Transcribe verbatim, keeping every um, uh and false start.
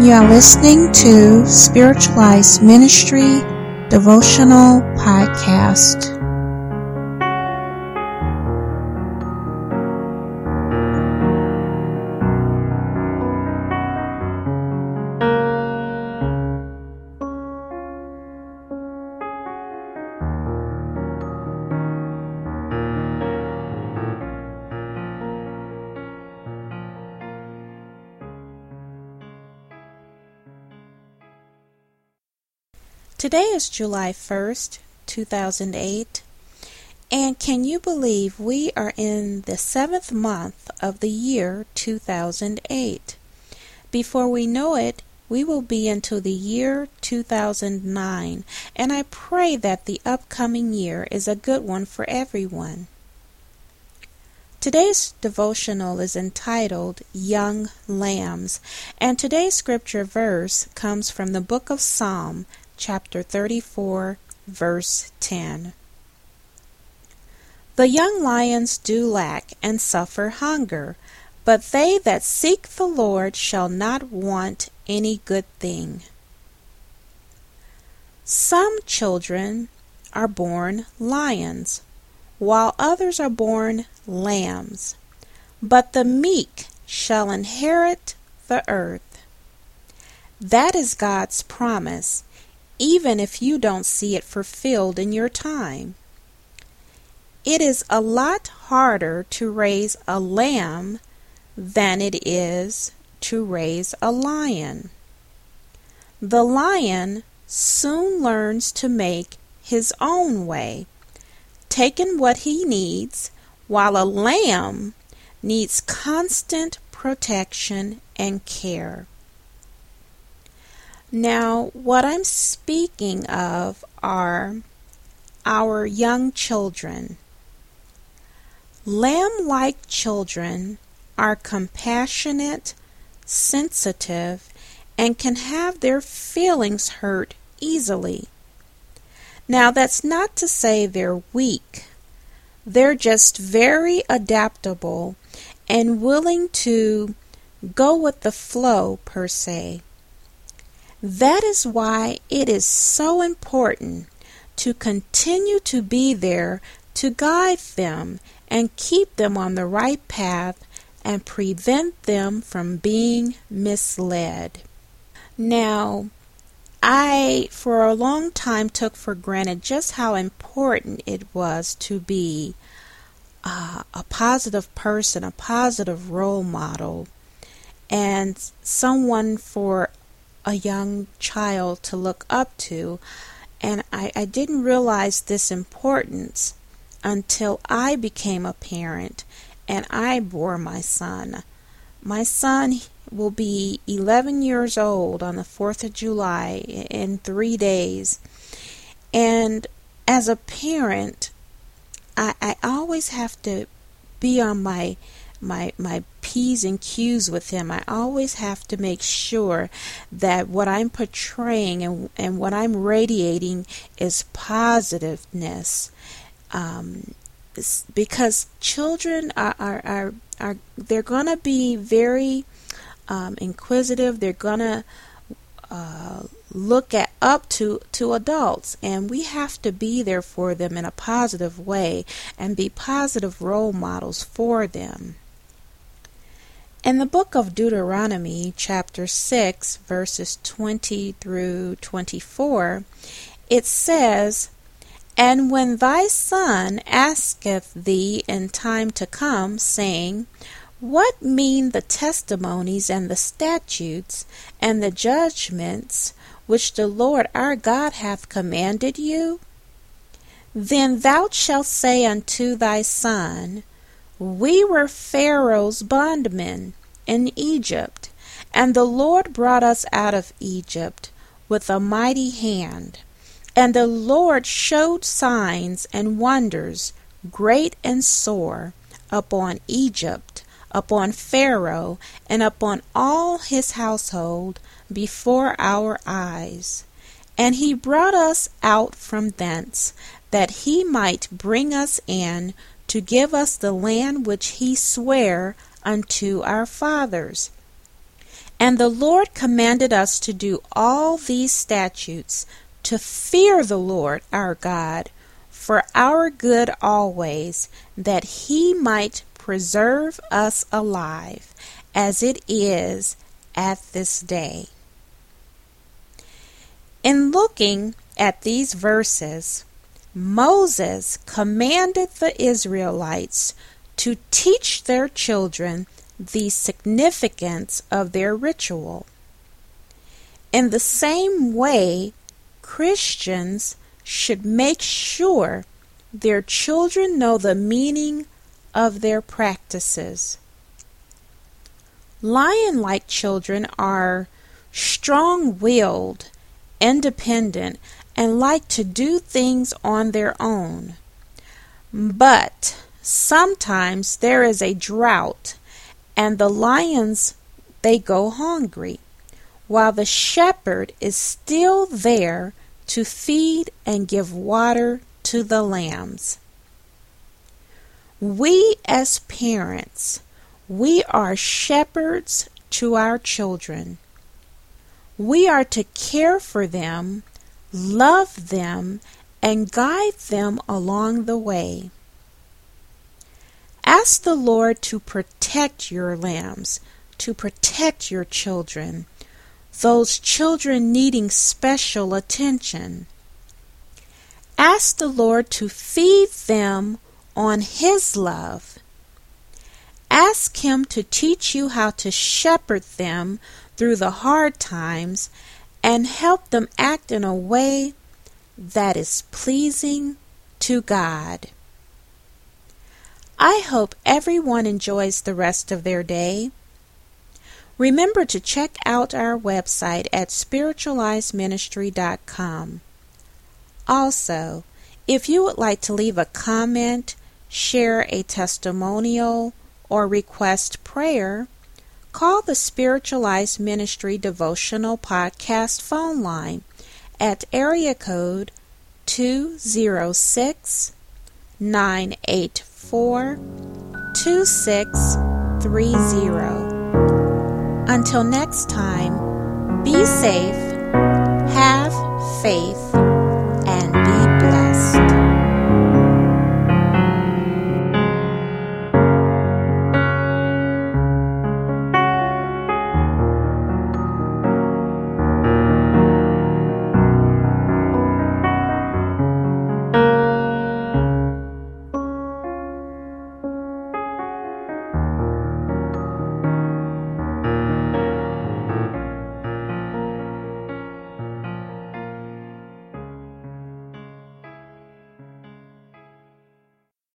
You are listening to Spiritualized Ministry Devotional Podcast. Today is July first, two thousand eight, and can you believe we are in the seventh month of the year two thousand eight? Before we know it, we will be into the year two thousand nine, and I pray that the upcoming year is a good one for everyone. Today's devotional is entitled Young Lambs, and today's scripture verse comes from the book of Psalm, chapter thirty-four, verse ten. The young lions do lack and suffer hunger, but they that seek the Lord shall not want any good thing. Some children are born lions, while others are born lambs, but the meek shall inherit the earth. That is God's promise, even if you don't see it fulfilled in your time. It is a lot harder to raise a lamb than it is to raise a lion. The lion soon learns to make his own way, taking what he needs, while a lamb needs constant protection and care. Now, what I'm speaking of are our young children. Lamb-like children are compassionate, sensitive, and can have their feelings hurt easily. Now, that's not to say they're weak. They're just very adaptable and willing to go with the flow, per se. That is why it is so important to continue to be there to guide them and keep them on the right path and prevent them from being misled. Now, I, for a long time, took for granted just how important it was to be uh, a positive person, a positive role model, and someone for a young child to look up to, and I, I didn't realize this importance until I became a parent and I bore my son. My son will be eleven years old on the fourth of July in three days, and as a parent, I, I always have to be on my my my P's and Q's with him. I always have to make sure that what I'm portraying and, and what I'm radiating is positiveness, um, because children are are, are, are they're gonna be very um, inquisitive. They're gonna uh, look at up to to adults, and we have to be there for them in a positive way and be positive role models for them. In the book of Deuteronomy, chapter six, verses twenty through twenty-four, it says, "And when thy son asketh thee in time to come, saying, What mean the testimonies and the statutes and the judgments which the Lord our God hath commanded you? Then thou shalt say unto thy son, We were Pharaoh's bondmen in Egypt, and the Lord brought us out of Egypt with a mighty hand. And the Lord showed signs and wonders, great and sore, upon Egypt, upon Pharaoh, and upon all his household before our eyes. And he brought us out from thence, that he might bring us in to give us the land which he sware unto our fathers. And the Lord commanded us to do all these statutes, to fear the Lord our God, for our good always, that he might preserve us alive, as it is at this day. In looking at these verses, Moses commanded the Israelites to teach their children the significance of their ritual. In the same way, Christians should make sure their children know the meaning of their practices. Lion-like children are strong-willed, independent, and like to do things on their own. But sometimes there is a drought, and the lions, they go hungry, while the shepherd is still there to feed and give water to the lambs. We as parents, we are shepherds to our children. We are to care for them, love them, and guide them along the way. Ask the Lord to protect your lambs, to protect your children, those children needing special attention. Ask the Lord to feed them on His love. Ask Him to teach you how to shepherd them through the hard times and help them act in a way that is pleasing to God. I hope everyone enjoys the rest of their day. Remember to check out our website at spiritualized ministry dot com. Also, if you would like to leave a comment, share a testimonial, or request prayer, call the Spiritualized Ministry Devotional Podcast phone line at area code two zero six, nine eight four, two six three zero. Until next time, be safe, have faith,